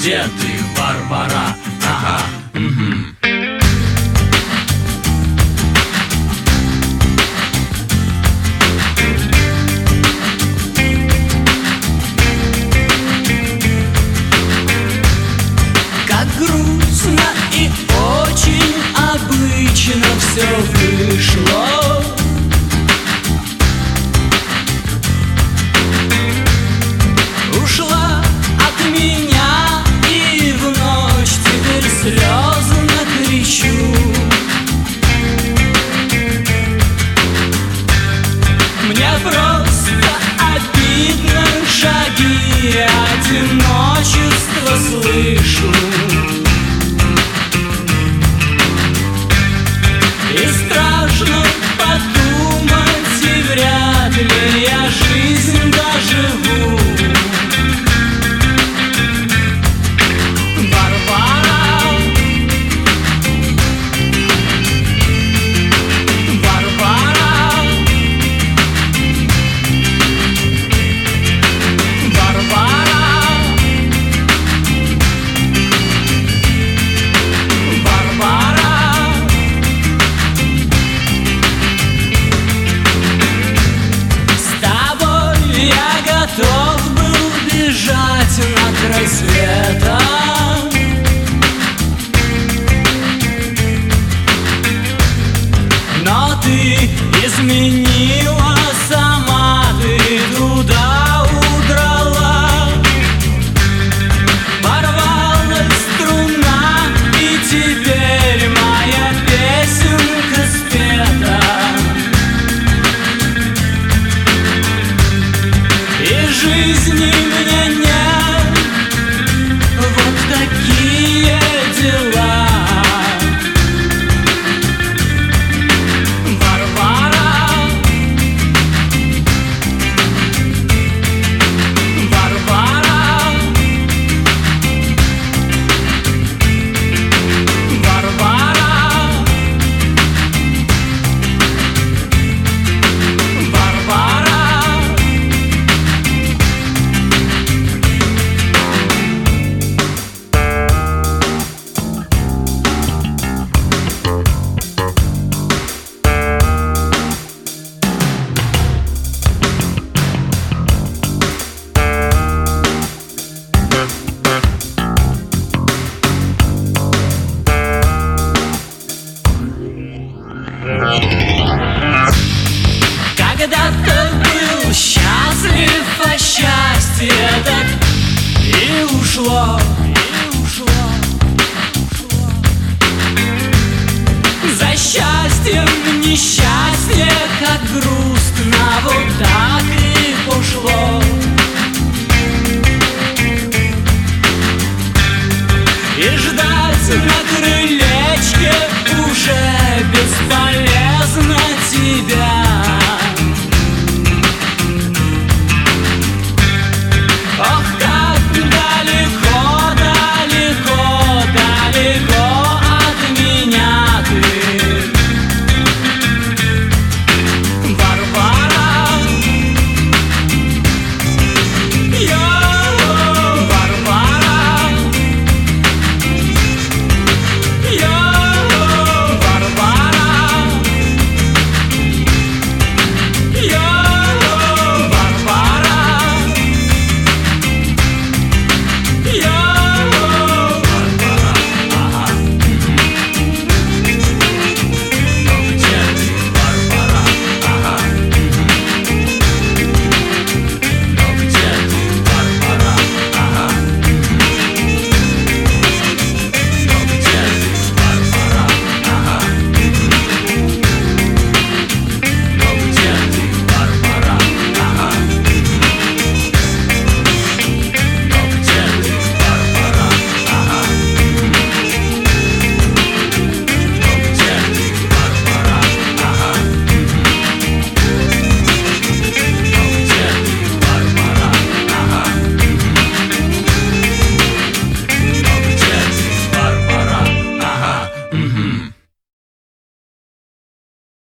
где ты, Варвара? Ага, Как грустно и очень обычно все вышло. Ушла от меня и в ночь теперь слезно кричу. Мне просто обидно, шаги одиночества слышу. И страшно подумать, и вряд ли я жизнь доживу. Варвара, Варвара, Варвара, с тобой я готов был бежать над рассветом. Но ты изменила сама, ты туда удрала. Порвалась струна, и теперь моя песенка спета. И жизни мне нет, вот такие дела. Варвара, Варвара, Варвара, Варвара. Когда-то был счастлив, а счастье так и ушло, и ушло, ушло. За счастьем несчастье, как грустно, вот так и пошло.